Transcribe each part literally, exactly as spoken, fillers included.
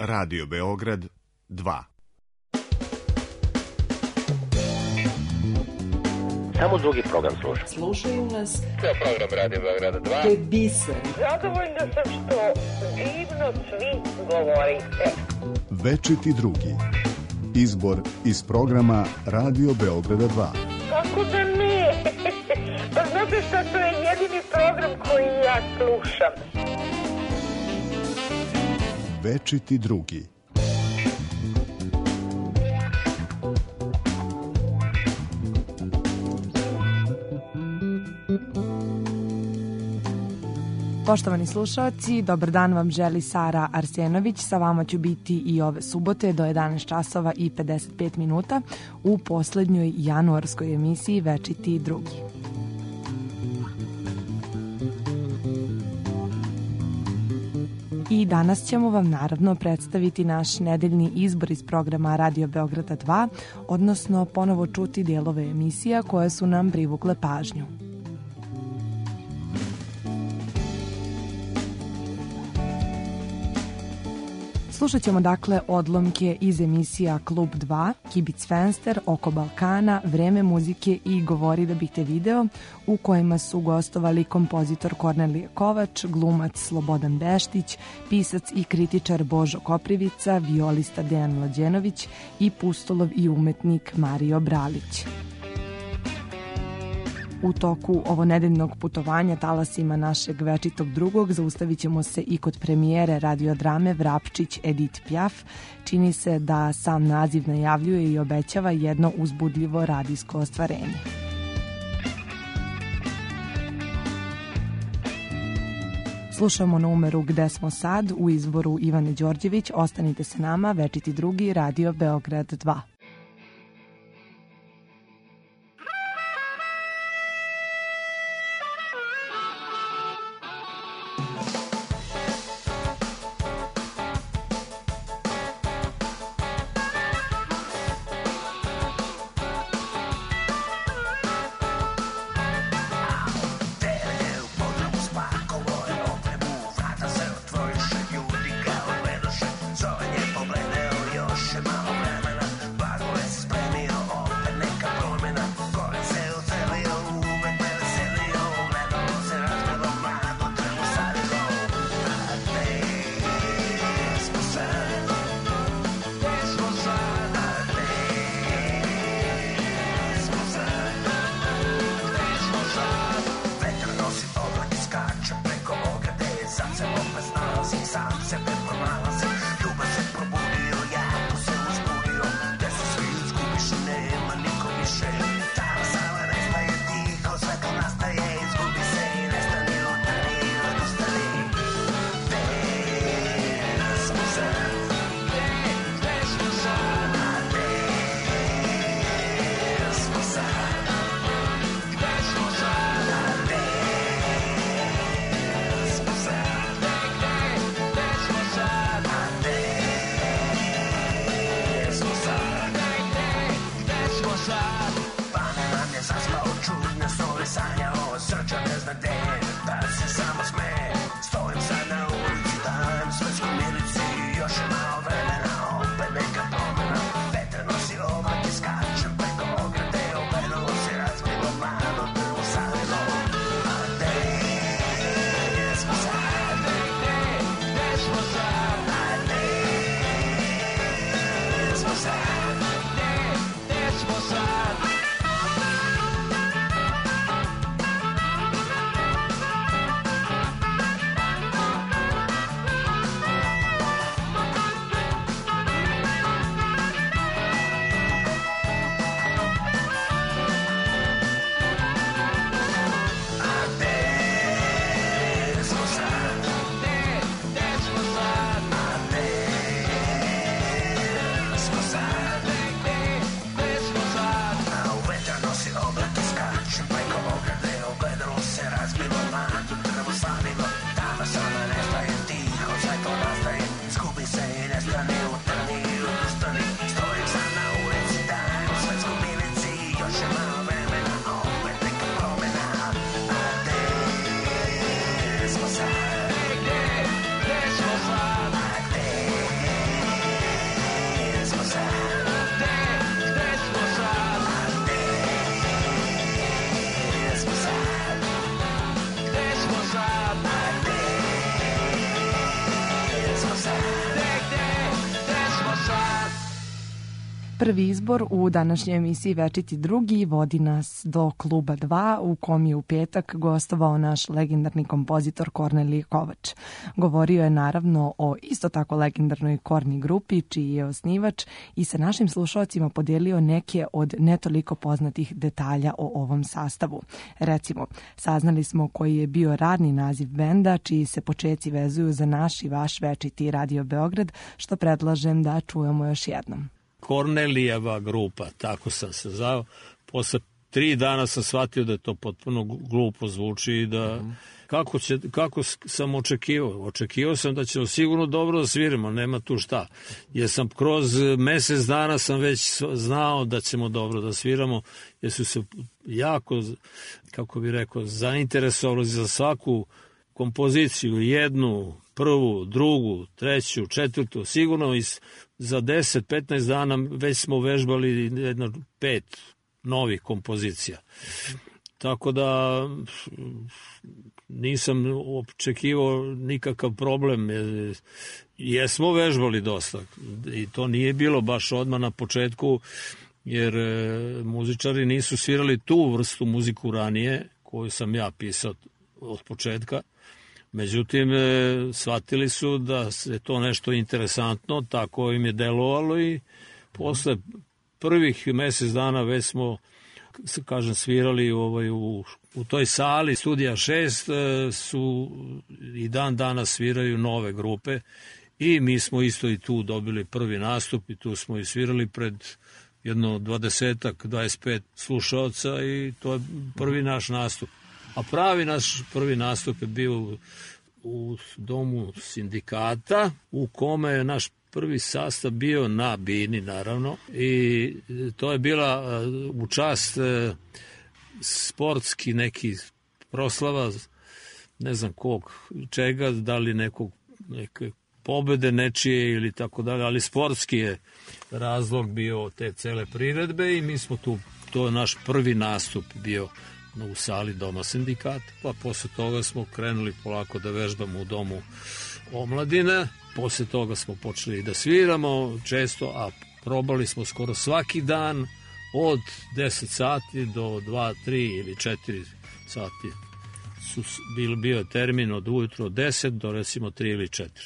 Radio Beograd dva. Samo drugi program sluša. Slušaju nas. To je program Radio Beograda dva. To je biser. Zadovoljna sam što divno svi govorite. Večiti drugi. Izbor iz programa Radio Beograda dva. Kako da ne? Pa znate šta, to je jedini program koji ja slušam. Večiti drugi. Poštovani slušalci, dobar dan vam želi Sara Arsenović. Sa vama ću biti i ove subote do jedanaest časova i pedeset pet minuta u poslednjoj januarskoj emisiji Večiti drugi. I danas ćemo vam naravno predstaviti naš nedeljni izbor iz programa Radio Beograda dva, odnosno ponovo čuti dijelove emisija koje su nam privukle pažnju. Slušat ćemo dakle odlomke iz emisija Klub dva, Kibic Fenster, Oko Balkana, Vreme muzike i Govori da bih te video, u kojima su gostovali kompozitor Kornelije Kovač, glumac Slobodan Beštić, pisac i kritičar Božo Koprivica, violista Dejan Mlađenović i pustolov i umetnik Mario Bralić. U toku ovo nedeljnog putovanja talasima našeg večitog drugog zaustavit ćemo se i kod premijere radiodrame Vrapčić Edith Piaf. Čini se da sam naziv najavljuje i obećava jedno uzbudljivo radijsko ostvarenje. Slušamo numeru Gde smo sad u izboru Ivane Đorđević. Ostanite se nama, večiti drugi, Radio Beograd dva. Prvi izbor u današnjoj emisiji Večiti drugi vodi nas do kluba dva u kom je u petak gostovao naš legendarni kompozitor Kornelije Kovač. Govorio je naravno o isto tako legendarnoj Korni grupi čiji je osnivač i sa našim slušalcima podijelio neke od netoliko poznatih detalja o ovom sastavu. Recimo, saznali smo koji je bio radni naziv benda čiji se počeci vezuju za naš i vaš večiti Radio Beograd, što predlažem da čujemo još jednom. Kornelijeva grupa, tako sam se zvao. Posle tri dana sam shvatio da je to potpuno glupo zvuči i da... Mm-hmm. Kako, će, kako sam očekivao? Očekivao sam da ćemo sigurno dobro da sviramo, nema tu šta. Jer sam kroz mesec dana sam već znao da ćemo dobro da sviramo, jer su se jako, kako bih rekao, zainteresovali za svaku kompoziciju, jednu, prvu, drugu, treću, četvrtu, sigurno iz, za deset do petnaest dana već smo vežbali jedno pet novih kompozicija. Tako da nisam očekivao nikakav problem. Jesmo vežbali dosta i to nije bilo baš odmah na početku, jer muzičari nisu svirali tu vrstu muziku ranije koju sam ja pisao od početka. Međutim, shvatili su da je to nešto interesantno, tako im je delovalo i posle prvih mesec dana već smo, kažem, svirali ovaj, u, u toj sali Studija šest su i dan danas sviraju nove grupe i mi smo isto i tu dobili prvi nastup i tu smo i svirali pred jedno dvadesetak, dvadeset pet slušaoca i to je prvi naš nastup. A pravi naš prvi nastup je bio u, u domu sindikata u kome je naš prvi sastav bio na bini, naravno, i to je bila u čast sportski neki proslava, ne znam kog, čega, da li nekog, neke pobede nečije ili tako dalje, ali sportski je razlog bio te cele priredbe i mi smo tu, to je naš prvi nastup bio u sali doma sindikata, pa posle toga smo krenuli polako da vežbamo u domu omladine. Posle toga smo počeli da sviramo često, a probali smo skoro svaki dan od deset sati do dva, tri ili četiri sati. Su, bil, bio je termin od ujutro od deset do recimo tri ili četiri.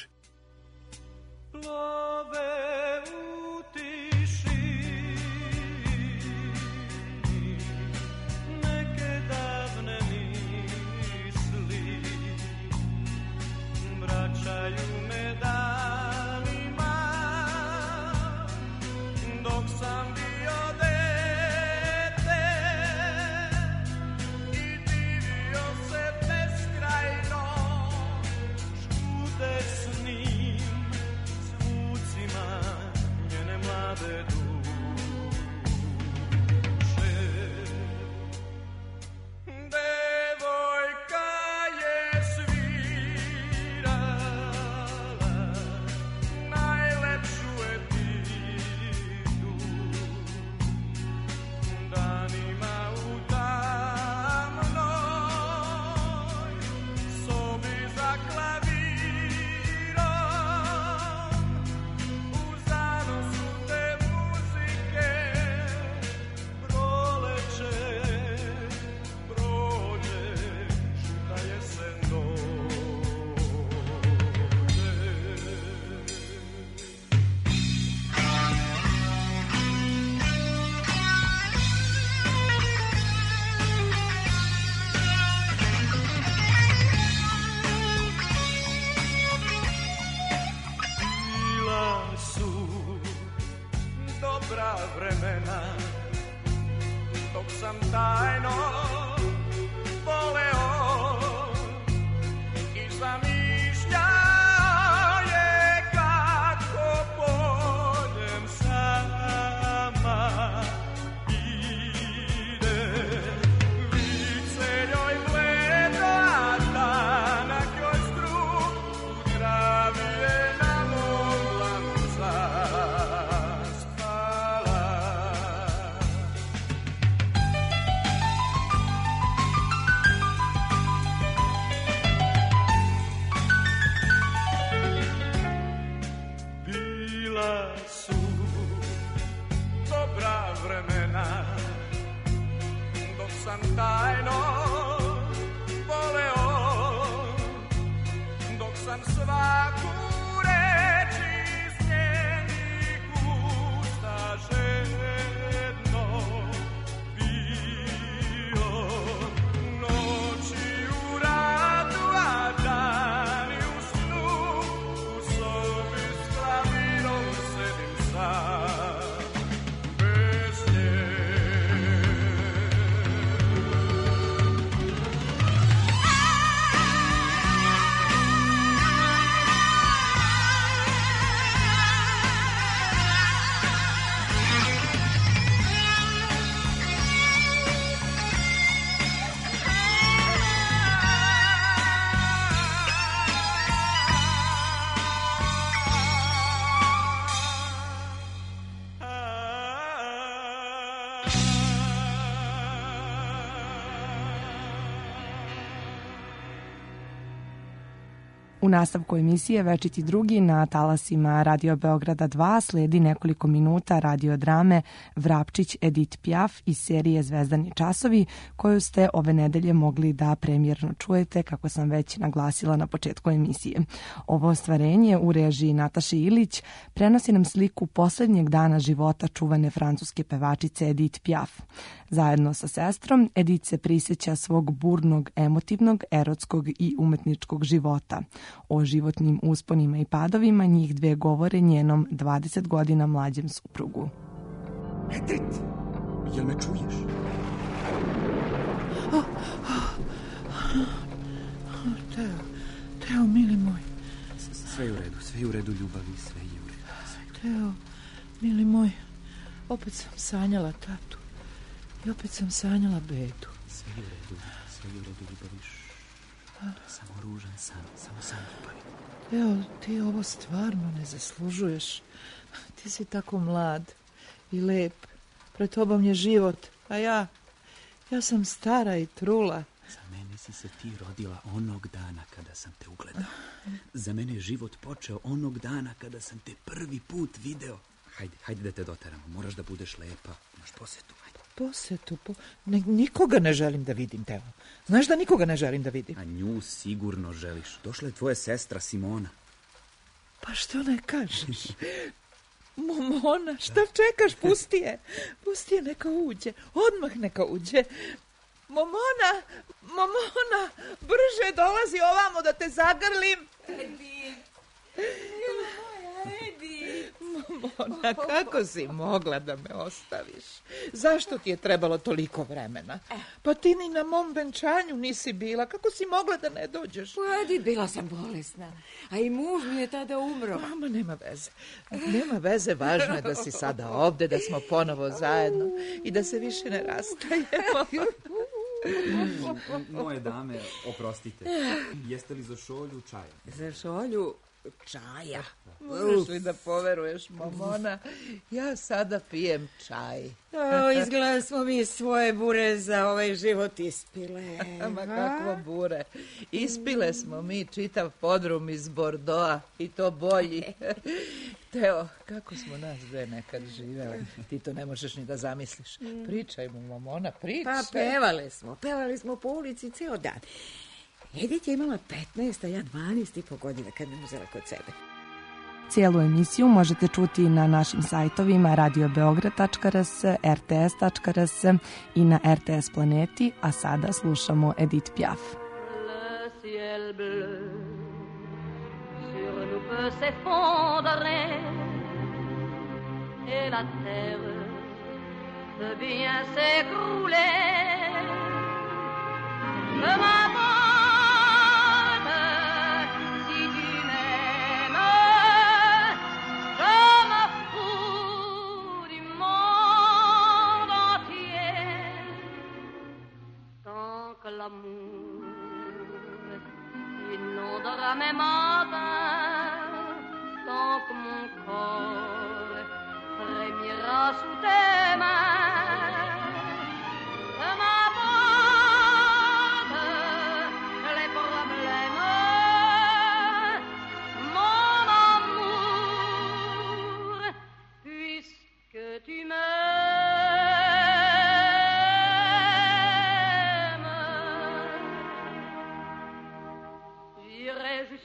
sam tajno voleo, dok sam svaku reč iz njenih usta žedno pio. Noći u radu, a dani u snu, u sobi s klavirom sedim sam, bez nje. U nastavku emisije Večiti drugi na talasima Radio Beograda dva sledi nekoliko minuta radiodrame Vrapčić Edith Piaf iz serije Zvezdani časovi, koju ste ove nedelje mogli da premijerno čujete, kako sam već naglasila na početku emisije. Ovo ostvarenje u režiji Nataše Ilić prenosi nam sliku poslednjeg dana života čuvane francuske pevačice Edith Piaf. Zajedno sa sestrom, Edith se prisjeća svog burnog, emotivnog, erotskog i umetničkog života. O životnim usponima i padovima njih dve govore njenom dvadeset godina mlađem suprugu. Edith, jel me čuješ? Oh, oh, oh. Teo, Teo, mili moj. Sve je u redu, sve je u redu, ljubavi, sve je u redu. Teo, mili moj, opet sam sanjala tatu i opet sam sanjala bedu. Sve je u redu, sve je u redu, ljubavi. To je samo ružan san, samo san ljubavi. Evo, ti ovo stvarno ne zaslužuješ. Ti si tako mlad i lep. Pred tobom je život, a ja, ja sam stara i trula. Za mene si se ti rodila onog dana kada sam te ugledao. Za mene je život počeo onog dana kada sam te prvi put video. Hajde, hajde da te doteramo, moraš da budeš lepa, imaš posetu, hajde. Posetu, po... ne, nikoga ne želim da vidim, Teo. Znaš da nikoga ne želim da vidim? A nju sigurno želiš. Došla je tvoja sestra Simona. Pa što ne kažeš? Momona, šta čekaš? Pusti je. Pusti je, neka uđe. Odmah neka uđe. Momona, Momona, brže dolazi ovamo da te zagrlim. Edi, moja Edi. Momona, kako si mogla da me ostaviš? Zašto ti je trebalo toliko vremena? Pa ti ni na mom venčanju nisi bila. Kako si mogla da ne dođeš? Edi, bila sam bolesna. A i muž mi je tada umro. Mama, nema veze. Nema veze, važno je da si sada ovde, da smo ponovo zajedno i da se više ne rastajemo. Moje dame, oprostite. Jeste li za šolju čaja? Za šolju čaja. Možeš li da poveruješ, Momona? Ja sada pijem čaj. O, izgleda smo mi svoje bure za ovaj život ispile. Ma kakvo bure. Ispile smo mi čitav podrum iz Bordoa i to bolji. Teo, kako smo nas dve nekad živele. Ti to ne možeš ni da zamisliš. Pričaj mu, Momona, pričaj. Pa pevali smo, pevali smo po ulici ceo dan. Edith je imala petnaest, a ja dvanaest i po godina kad me uzela kod sebe. Cijelu emisiju možete čuti na našim sajtovima radio beograd tačka r s, r t s tačka r s i na R T S Planeti, a sada slušamo Edith Piaf. Le ciel bleu sur nous peut s'effondrer et la terre peut bien s'écrouler. Je m'abandonne si tu m'aimes, je me fous du monde entier. Tant que l'amour inondera mes matins, tant que mon corps frémira sous tes mains, je m'abandonne. Tu m'aimes,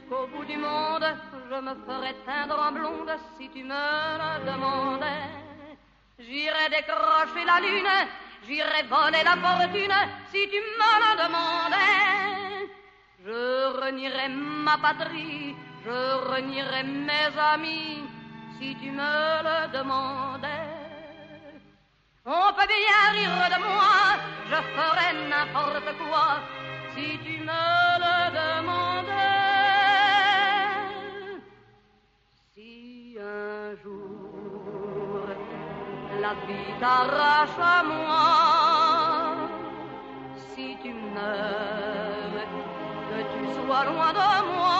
Jusqu'au bout du monde, je me ferais teindre en blonde si tu me le demandais. J'irais décrocher la lune, j'irais voler la fortune si tu me le demandais. Je renierais ma patrie, je renierais mes amis si tu me le demandais. On peut bien rire de moi, je ferais n'importe quoi si tu me le demandais. Si un jour la vie t'arrache à moi, si tu meurs, que tu sois loin de moi,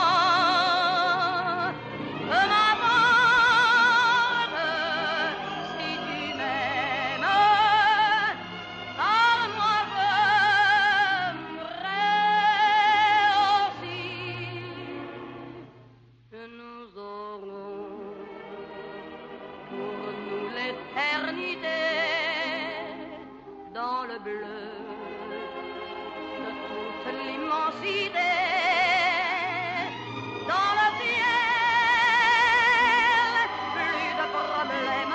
que m'importe si tu m'aimes, car moi j'aimerais aussi que nous aurons pour nous l'éternité dans le bleu de toute l'immensité, dans le ciel, plus de problèmes.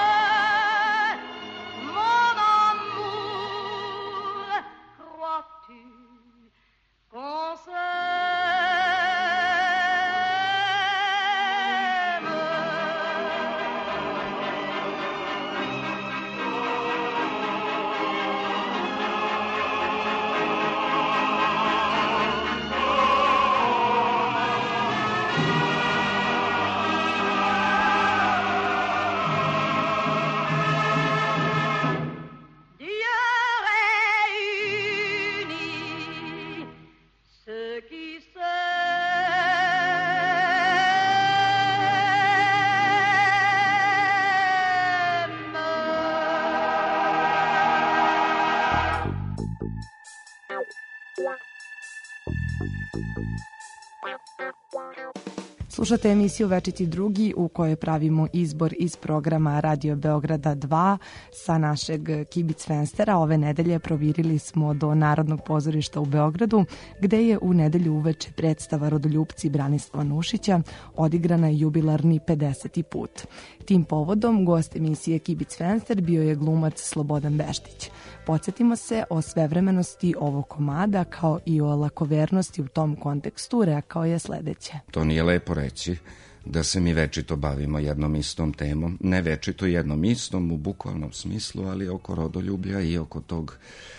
Mon amour, crois-tu qu'on Slušate emisiju Večiti drugi u kojoj pravimo izbor iz programa Radio Beograda dva sa našeg Kibic Fenstera. Ove nedelje provirili smo do Narodnog pozorišta u Beogradu, gde je u nedelju uveče predstava Rodoljupci Branislava Nušića odigrana jubilarni pedeseti put. Tim povodom gost emisije Kibic Fenster bio je glumac Slobodan Beštić. Podsjetimo se o svevremenosti ovog komada kao i o lakovernosti u tom kontekstu, rekao je sledeće. To nije lepo reći da se mi večito bavimo jednom istom temom, ne večito jednom istom u bukvalnom smislu, ali oko rodoljublja i oko tog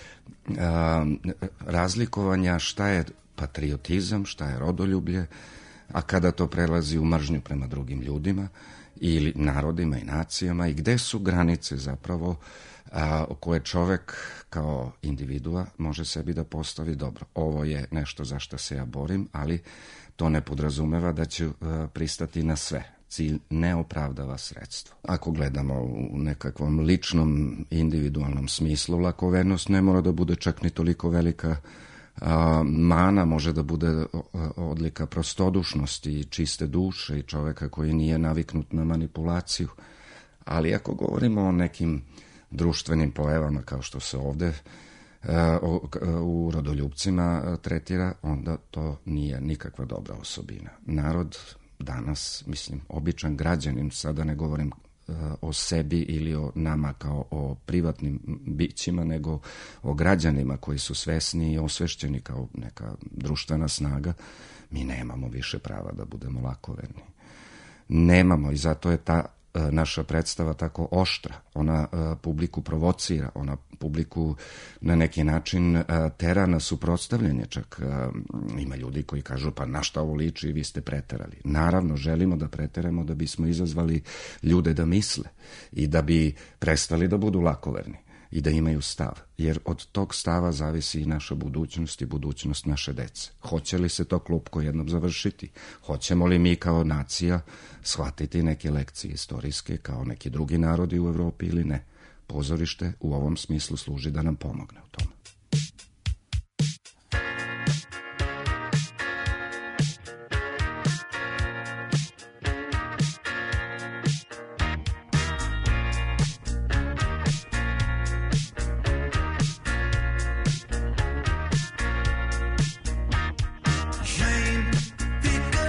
a, razlikovanja šta je patriotizam, šta je rodoljublje, a kada to prelazi u mržnju prema drugim ljudima ili narodima i nacijama i gde su granice zapravo a, koje čovek kao individua može sebi da postavi. Dobro, ovo je nešto za što se ja borim, ali to ne podrazumeva da ću a, pristati na sve. Cilj ne opravdava sredstvo. Ako gledamo u nekakvom ličnom, individualnom smislu, lakovernost ne mora da bude čak ni toliko velika a, mana, može da bude odlika prostodušnosti i čiste duše i čoveka koji nije naviknut na manipulaciju. Ali ako govorimo o nekim društvenim pojavama kao što se ovde u Rodoljupcima tretira, onda to nije nikakva dobra osobina. Narod danas, mislim, običan građanin, sada ne govorim o sebi ili o nama kao o privatnim bićima, nego o građanima koji su svesni i osvešćeni kao neka društvena snaga, mi nemamo više prava da budemo lakoverni. Nemamo, i zato je ta naša predstava tako oštra. Ona uh, publiku provocira, ona publiku na neki način uh, tera na suprotstavljanje. Čak uh, ima ljudi koji kažu pa na šta ovo liči i vi ste preterali. Naravno, želimo da preteramo da bismo izazvali ljude da misle i da bi prestali da budu lakoverni i da imaju stav, jer od tog stava zavisi i naša budućnost i budućnost naše dece. Hoće li se to klupko jednom završiti? Hoćemo li mi kao nacija shvatiti neke lekcije istorijske kao neki drugi narodi u Evropi ili ne? Pozorište u ovom smislu služi da nam pomogne u tome. Pick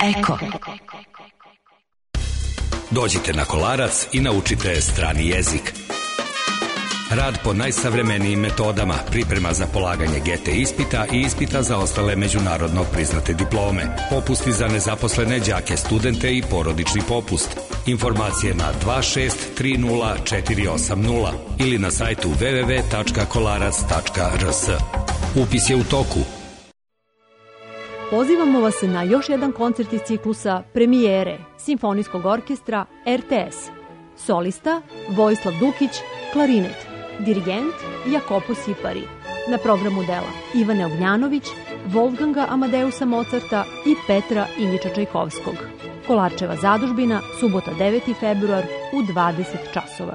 Eko. Dođite na Kolarac i naučite strani jezik. Rad po najsavremenijim metodama, priprema za polaganje G T ispita i ispita za ostale međunarodno priznate diplome, popusti za nezaposlene đake, studente i porodični popust. Informacije na dva šest tri nula četiri osam nula ili na sajtu w w w tačka kolarac tačka r s. Upis je u toku. Pozivamo vas na još jedan koncert iz ciklusa Premijere Simfonijskog orkestra R T S. Solista Vojislav Dukić, klarinet. Dirigent Jakopo Sipari. Na programu dela Ivane Ognjanović, Wolfganga Amadeusa Mozarta i Petra Iljiča Čajkovskog. Kolarčeva zadužbina, subota deveti februar u dvadeset časova.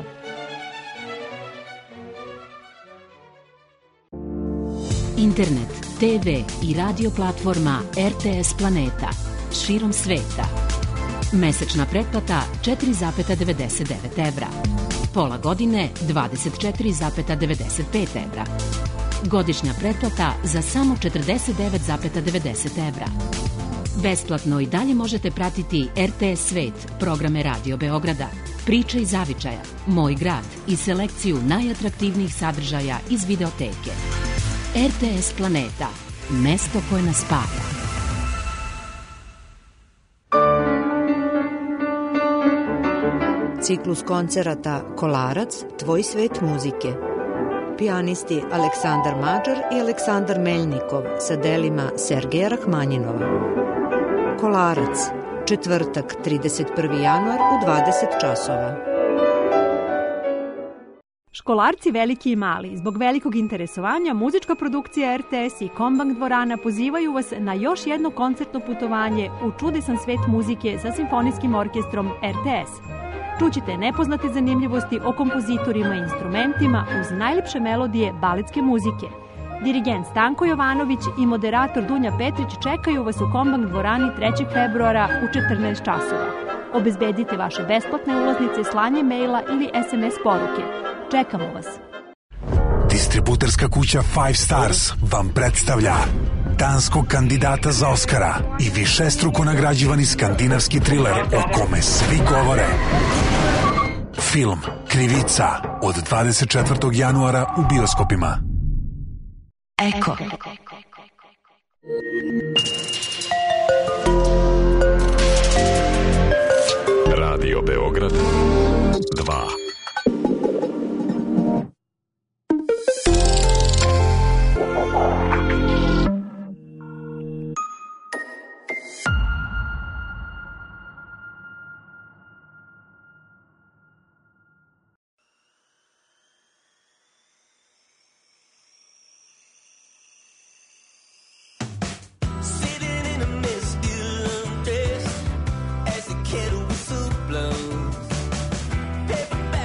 Internet, te ve i radio platforma R T S Planeta širom sveta. Mesečna pretplata četiri zarez devedeset devet evra. Pola godine dvadeset četiri zarez devedeset pet evra. Godišnja pretplata za samo četrdeset devet zarez devedeset evra. Besplatno i dalje možete pratiti R T S Svet, programe Radio Beograda, Priče iz zavičaja, Moj grad i selekciju najatraktivnijih sadržaja iz videoteke. R T S Planeta, mesto koje nas spaja. Ciklus koncerata Kolarac, Tvoj svet muzike. Pijanisti Aleksandar Mađar i Aleksandar Meljnikov sa delima Sergeja Rahmanjinova. Kolarac, četvrtak, trideset prvi januar u dvadeset časova. Školarci veliki i mali, zbog velikog interesovanja, muzička produkcija R T S i Kombank dvorana pozivaju vas na još jedno koncertno putovanje u čudesan svet muzike sa simfonijskim orkestrom R T S. Čućite nepoznate zanimljivosti o kompozitorima i instrumentima uz najljepše melodije baletske muzike. Dirigent Stanko Jovanović i moderator Dunja Petrić čekaju vas u Kombank dvorani trećeg februara u četrnaest časova. Obezbedite vaše besplatne ulaznice slanjem maila ili es em es poruke. Čekamo vas. Distributerska kuća Five Stars vam predstavlja danskog kandidata za Oskara i višestruko nagrađivani skandinavski triler o kome svi govore. Film Krivica od dvadeset četvrtog januara u bioskopima. Eko. Radio Beograd dva. Paperback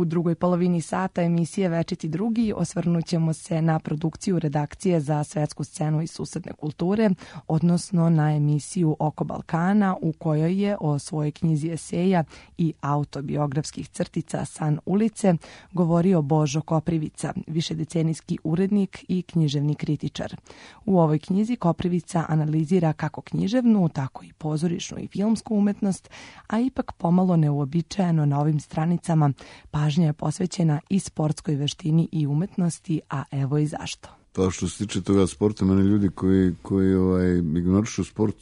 U drugoj polovini sata emisije Večiti drugi osvrnut ćemo se na produkciju redakcije za svetsku scenu i susedne kulture, odnosno na emisiju Oko Balkana u kojoj je o svojoj knjizi eseja i autobiografskih crtica San ulice govorio Božo Koprivica, višedecenijski urednik i književni kritičar. U ovoj knjizi Koprivica analizira kako književnu, tako i pozorišnu i filmsku umetnost, a ipak pomalo neuobičajeno na ovim stranicama pažnja je posvećena i sportskoj veštini i umetnosti, a evo i zašto. Pa što se tiče toga sporta, meni ljudi koji, koji ovaj, ignorišu sport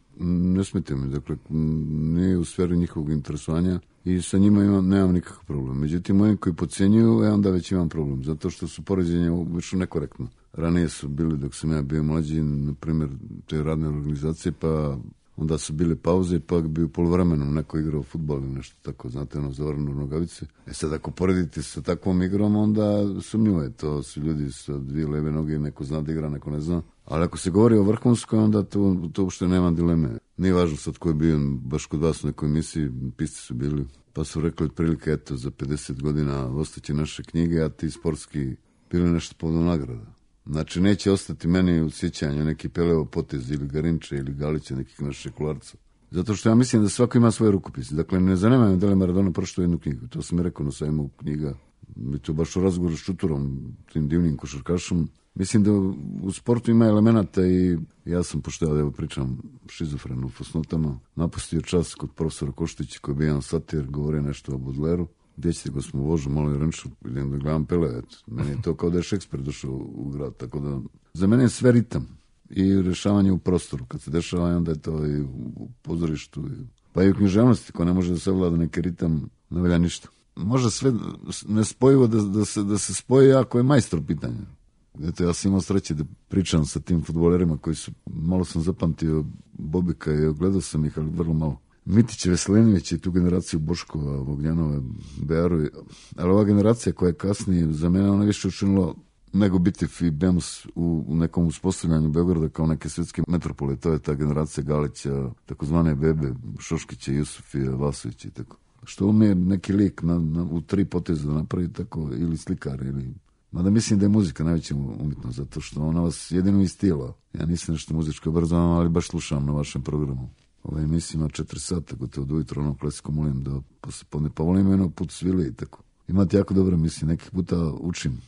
ne smete mi, dakle nije u sferi njihovog interesovanja i sa njima imam, nemam nikakav problem. Međutim, oni koji podcjenjuju, ja onda već imam problem, zato što su poređenja više nekorektno. Ranije su bili, dok sam ja bio mlađi, na primjer, te radne organizacije, pa onda su bile pauze, pa bi u poluvremenu neko igrao fudbal ili nešto tako, znate, ono, zavrnu nogavice. E sad, ako poredite sa takvom igrom, onda sumnjivo je, to su ljudi sa dvije leve noge, neko zna da igra, neko ne zna. Ali ako se govori o vrhunskoj, onda to, to uopšte nema dileme. Nije važno sad ko je bio, baš kod vas u nekoj emisiji, pisci su bili, pa su rekli otprilike, eto, za pedeset godina ostaće naše knjige, a ti sportski bili nešto povodom nagrada. Znači, neće ostati meni u sjećanju neki Pelevo potez ili Garinče ili Galića, nekih naših kularca. Zato što ja mislim da svako ima svoje rukopise. Dakle, ne zanima me da li Maradona pročitao jednu knjigu. To sam mi rekao na sajmu knjiga. I to baš u razgovoru s Čuturom, tim divnim košarkašom. Mislim da u sportu ima elemenata i ja sam, pošto ja evo pričam šizofren u fusnotama, napustio čas kod profesora Koštića koji je bio jedan satir, govorio nešto o Baudelaireu. Gdje ćete go smo vožu, malo i ranču, idem da gledam Pele, eto. Meni je to kao da je Šekspir došao u grad, tako da za mene je sve ritam i rješavanje u prostoru. Kad se dešava, onda je to i u pozorištu, pa i u književnosti, ko ne može da se vlada neki ritam, ne velja ništa. Može sve nespojivo da, da, se, da se spoji ako je majstor pitanja. Eto, ja sam imao sreće da pričam sa tim fudbalerima koji su, malo sam zapamtio Bobika i gledao sam ih, ali vrlo malo. Mitić, Veselinović i tu generaciju Boškova, Vognjanova, Bearu, ali ova generacija koja je kasnije, za mene ona više učinilo nego Bitif i Bemus u, u nekom uspostavljanju Beograda kao neke svjetske metropole. To je ta generacija Galića, takozvane Bebe, Šoškića, Jusufija, Vasovića i tako. Što umije neki lik na, na, u tri poteza da napravi tako, ili slikar, ili... Mada mislim da je muzika najveća umjetnost, zato što ona vas jedino istila. Ja nisam nešto muzičko obrazovan, ali baš slušam na vašem programu. Ova emisija ima četiri sata, gotovo do ujutro, ono klasiku molim da posle podne, pa volim jedno put svile i tako. Imate jako dobre emisije, nekih puta učim.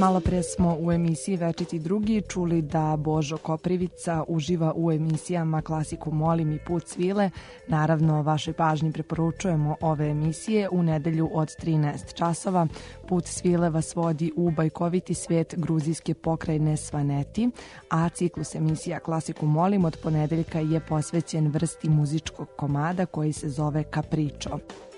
Malo pre smo u emisiji Večiti drugi čuli da Božo Koprivica uživa u emisijama Klasiku molim i Put svile. Naravno, vašoj pažnji preporučujemo ove emisije u nedelju od trinaest časova. Put svile vas vodi u bajkoviti svijet gruzijske pokrajine Svaneti, a ciklus emisija Klasiku molim od ponedeljka je posvećen vrsti muzičkog komada koji se zove Capriccio.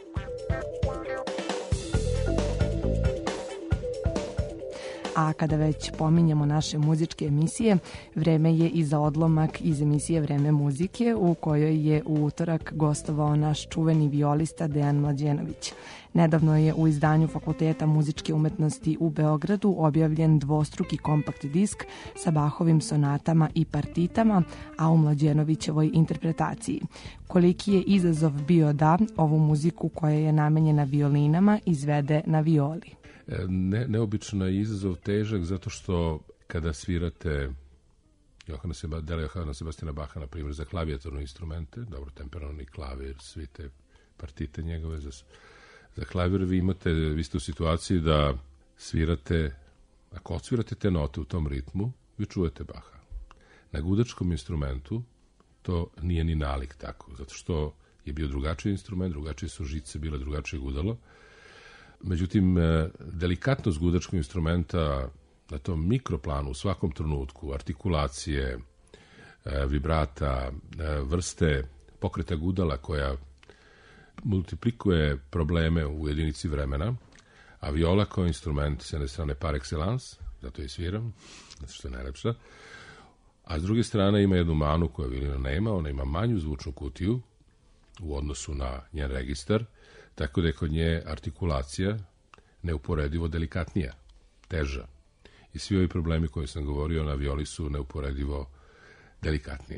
A kada već pominjemo naše muzičke emisije, vreme je i za odlomak iz emisije Vreme muzike, u kojoj je u utorak gostovao naš čuveni violista Dejan Mlađenović. Nedavno je u izdanju Fakulteta muzičke umetnosti u Beogradu objavljen dvostruki kompakt disk sa Bahovim sonatama i partitama, a u Mlađenovićevoj interpretaciji. Koliki je izazov bio da ovu muziku koja je namenjena violinama izvede na violi? Ne, neobično je izazov težak zato što kada svirate Johana Seba, dela Johana Sebastiana Baha, na primjer, za klavijatorne instrumente, dobro, temperalni klavir, svi te partite njegove za, za klavir, vi imate, vi ste u situaciji da svirate, ako odsvirate te note u tom ritmu, vi čujete Baha. Na gudačkom instrumentu to nije ni nalik tako, zato što je bio drugačiji instrument, drugačije su žice, bile drugačije gudalo. Međutim, delikatnost gudačkog instrumenta na tom mikroplanu u svakom trenutku, artikulacije, vibrata, vrste pokreta gudala koja multiplikuje probleme u jedinici vremena, a viola kao instrument s jedne strane par excellence, zato je sviram, zato što je najlepša, a s druge strane ima jednu manu koju violina nema, ona ima manju zvučnu kutiju u odnosu na njen registar, tako da je kod nje artikulacija neuporedivo delikatnija, teža. I svi ovi problemi koje sam govorio na violi su neuporedivo delikatniji.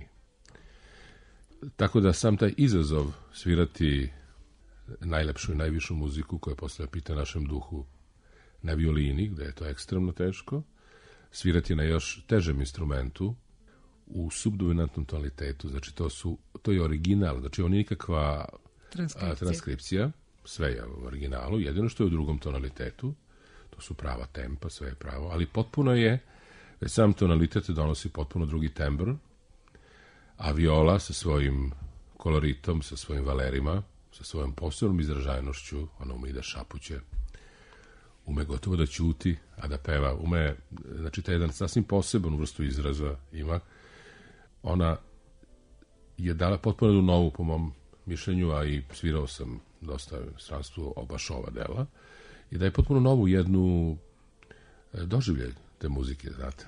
Tako da sam taj izazov svirati najlepšu i najvišu muziku koja postavlja pita našem duhu na violini, gde je to ekstremno teško, svirati na još težem instrumentu u subdominantnom tonalitetu, znači to, su, to je original, znači on nije nikakva transkripcija. A, transkripcija, sve je u originalu, jedino što je u drugom tonalitetu, to su prava tempa, sve je pravo, ali potpuno je, već sam tonalitet donosi potpuno drugi tembr, a viola sa svojim koloritom, sa svojim valerima, sa svojom posebnom izražajnošću, ona ume i da šapuće, ume gotovo da ćuti, a da peva, ume, znači taj jedan sasvim poseban vrstu izraza ima, ona je dala potpuno jednu novu, po mom mišljenju, a i svirao sam dosta stranstvu o baš ova dela, i da je potpuno novu jednu doživljaj te muzike, znate.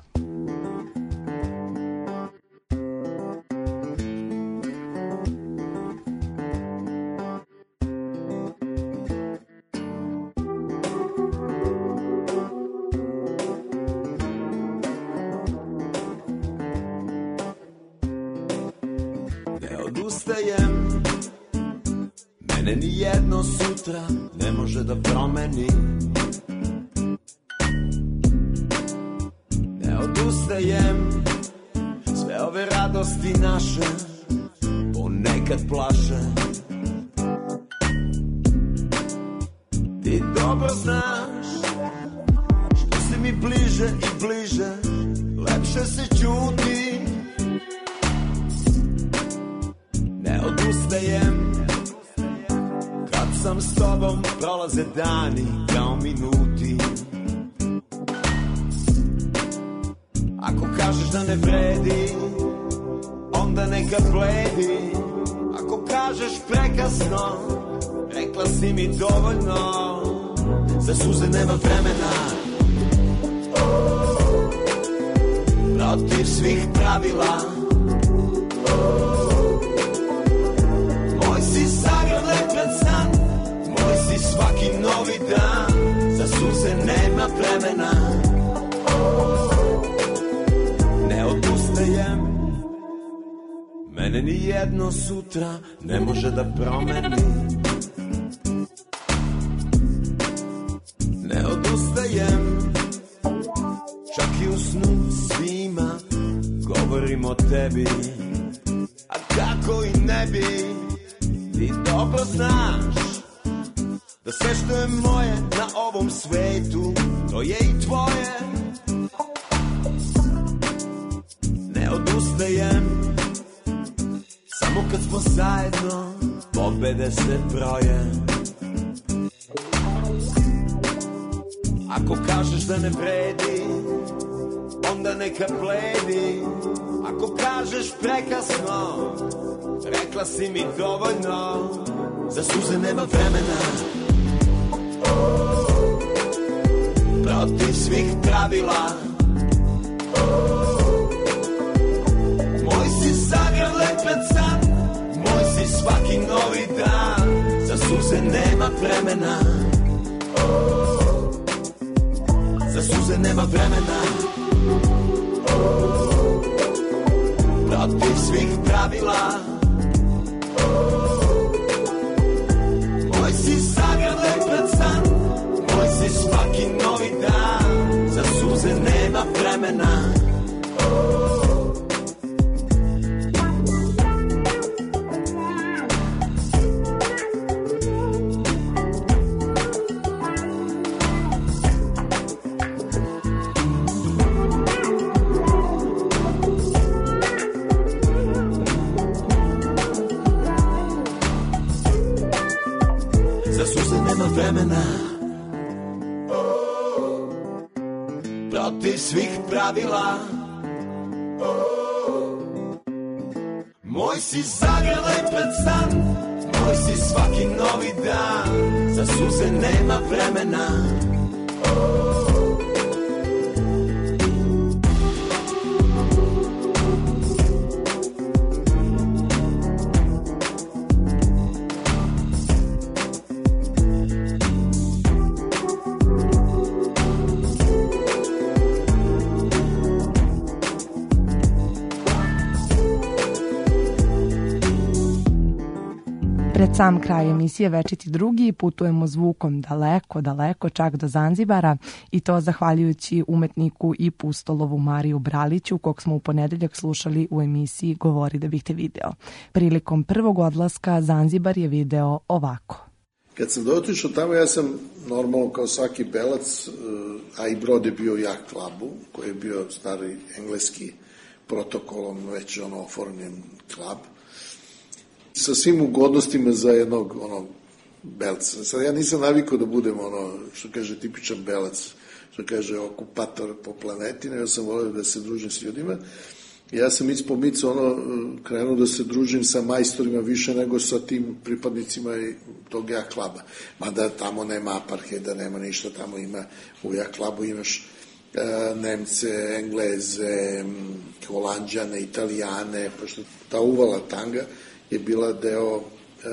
Mene ni jedno sutra ne može da promeni. Ne odustajem, sve ove radosti naše ponekad plaše. Ti dobro znaš, što si mi bliže i bliže, lepše se čuti. Ne odustajem, sam s tobom, prolaze dani kao minuti. Ako kažeš da ne vredi, onda neka bledi. Ako kažeš prekasno, rekla si mi dovoljno. Za suze nema vremena, protiv svih pravila. Moj si zagrad lepred san, moj si svaki novi dan. Za suze nema vremena, ne odustajem. Mene ni jedno sutra ne može da promeni. Ne odustajem, čak i u snu svima govorim o tebi. A kako i ne bi, ti dobro znaš da sve što je moje na ovom svetu, to je i tvoje. Ne odustajem, samo kad smo zajedno, pobede se broje. Ako kažeš da ne vredi, onda neka bledi. Ako kažeš prekasno, rekla si mi dovoljno. Za suze nema vremena, protiv svih pravila. Moj si zagrlek pred san, moj si svaki novi dan. Za suze nema vremena, za suze nema vremena, protiv svih pravila. Moj si zagrlek pred san, moj si svaki novi dan. Za suze nema vremena. Protiv svih pravila. Moj si zagrlek pred san, moj si svaki novi dan. Za suze nema vremena. Pred sam kraj emisije Večiti drugi putujemo zvukom daleko, daleko, čak do Zanzibara i to zahvaljujući umetniku i pustolovu Mariju Braliću, kog smo u ponedeljak slušali u emisiji Govori da bih te video. Prilikom prvog odlaska Zanzibar je video ovako. Kad sam dotišao tamo, ja sam normalno kao svaki belac, a i brod je bio u Yacht Clubu, koji je bio stari engleski protokolom već ono oformljen klub, sa svim ugodnostima za jednog onog belca. Sad ja nisam navikao da budem ono, što kaže, tipičan belac, što kaže, okupator po planeti, nego sam volio da se družim s ljudima. Ja sam mic po mic ono, krenuo da se družim sa majstorima više nego sa tim pripadnicima tog Yacht Cluba. Mada tamo nema apartheda, nema ništa, tamo ima, u Yacht Clubu imaš uh, Nemce, Engleze, Holanđane, Italijane, pošto ta uvala tanga je bila deo e,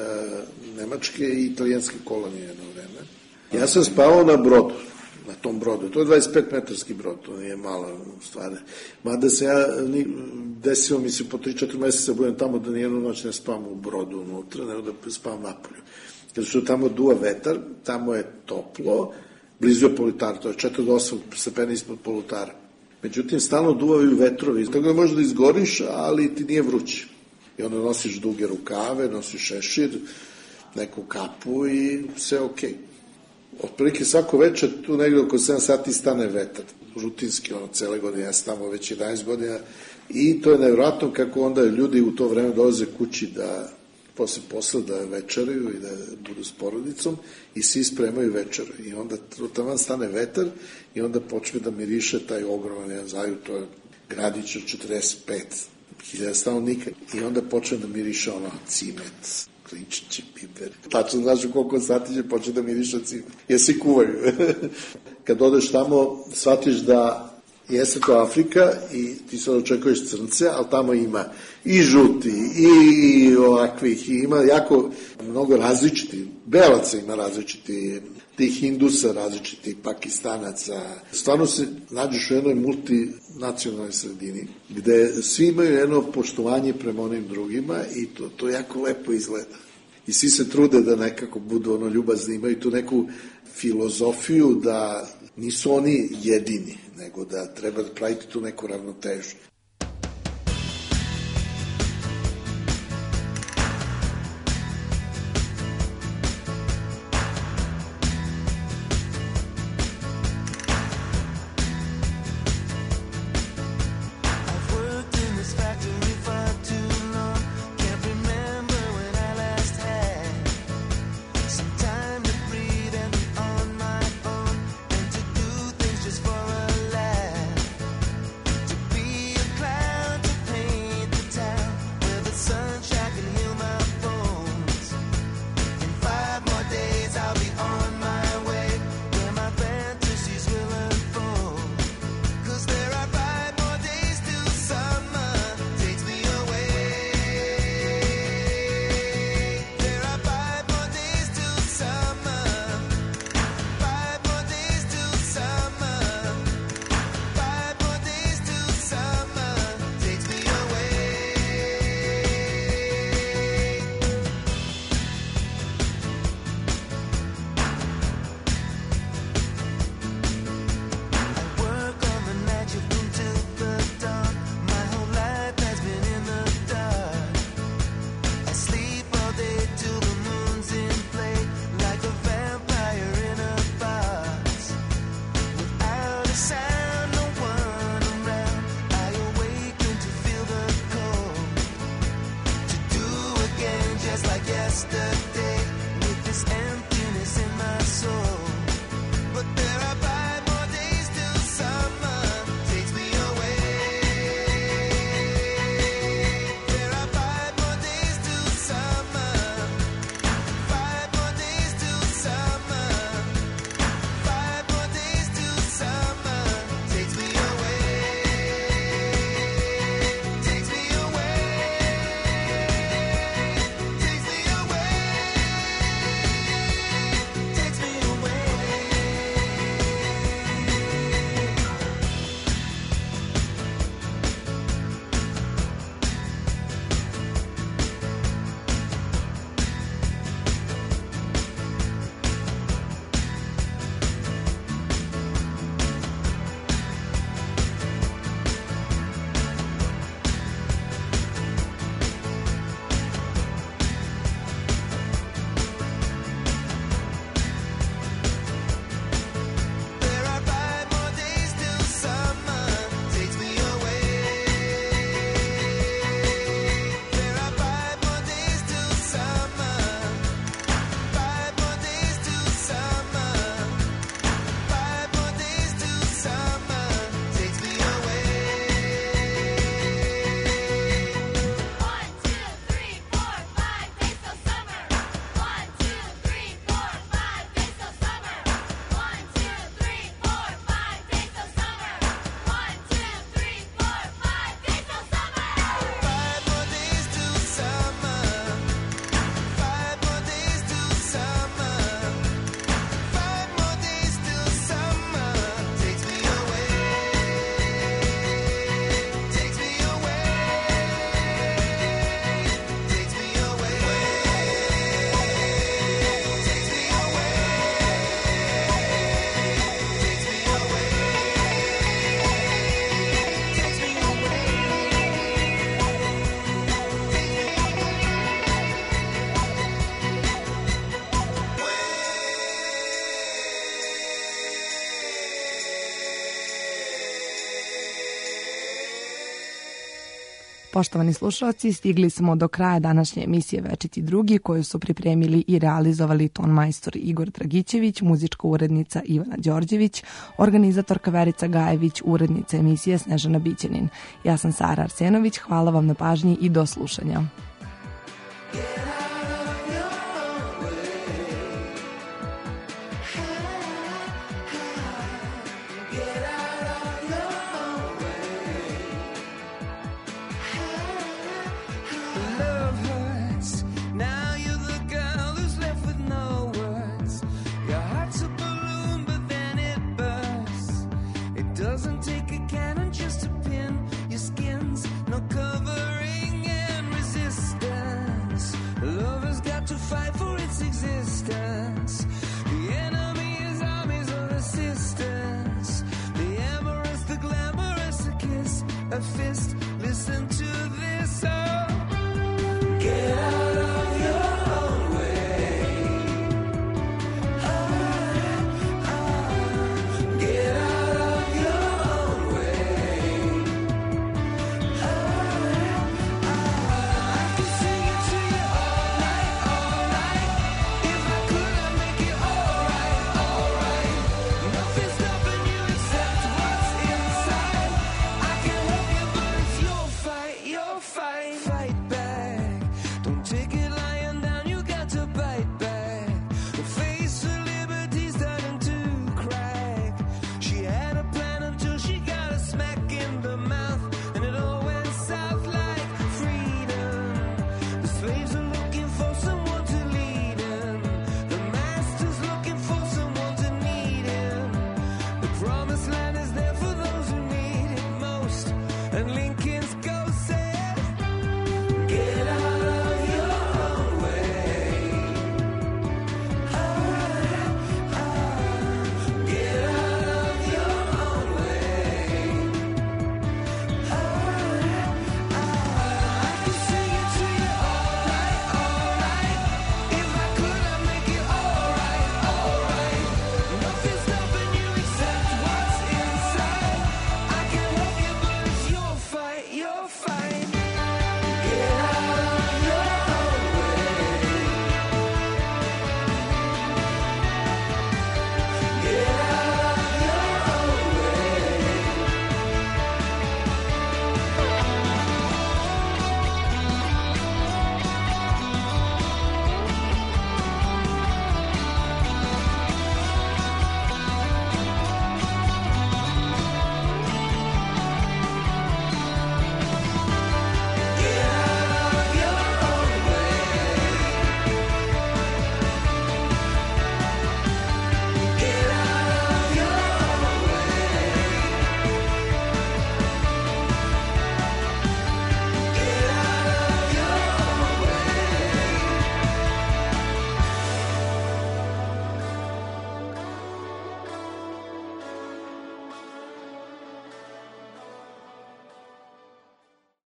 nemačke i italijanske kolonije jedno vreme. Ja sam spavao na brodu, na tom brodu. To je dvadeset pet metarski brod, to nije malo stvar. Mada se ja, desilo mi se po tri četiri meseca budem tamo da nijednu noć ne spavam u brodu unutra, nego da spavam napolju. Jer što tamo duva vetar, tamo je toplo, blizu je Politar, to je četrdeset osam stepeni ispod Polutara. Međutim, stalno duvaju vetrovi, tako da možeš da izgoriš, ali ti nije vruće. I onda nosiš duge rukave, nosiš šešir, neku kapu i sve okej. Otprilike svako večer tu negde oko sedam sati stane vetar. Rutinski, ono, cele godine, ja sam tamo već jedanaest godina. I to je nevjerojatno kako onda ljudi u to vreme dolaze kući da posle posla da večeraju i da budu s porodicom i svi spremaju večeru. I onda tamo stane vetar i onda počne da miriše taj ogroman jedan zaju, to je gradić od četrdeset pet hiljada stanovnika. I onda počne da miriše ono cimet, klinčići, piper. Tačno znaš u koliko sati će počne da miriše cimet. Jer svi kuvaju. Kad odeš tamo, shvatiš da jeste to Afrika i ti sad očekuješ crnce, ali tamo ima i žuti, i ovakvih, i ima jako mnogo različiti, belaca ima različiti, tih Hindusa, različitih Pakistanaca. Stvarno se nađeš u jednoj multinacionalnoj sredini, gde svi imaju jedno poštovanje prema onim drugima i to, to jako lepo izgleda. I svi se trude da nekako budu ono ljubazni, imaju tu neku filozofiju da nisu oni jedini, nego da treba da praviti tu neku ravnotežu. Poštovani slušalci, stigli smo do kraja današnje emisije Večiti drugi, koju su pripremili i realizovali ton majstor Igor Dragićević, muzička urednica Ivana Đorđević, organizatorka Verica Gajević, urednica emisije Snežana Bićanin. Ja sam Sara Arsenović, hvala vam na pažnji i do slušanja. A fist, listen to this song. Get out.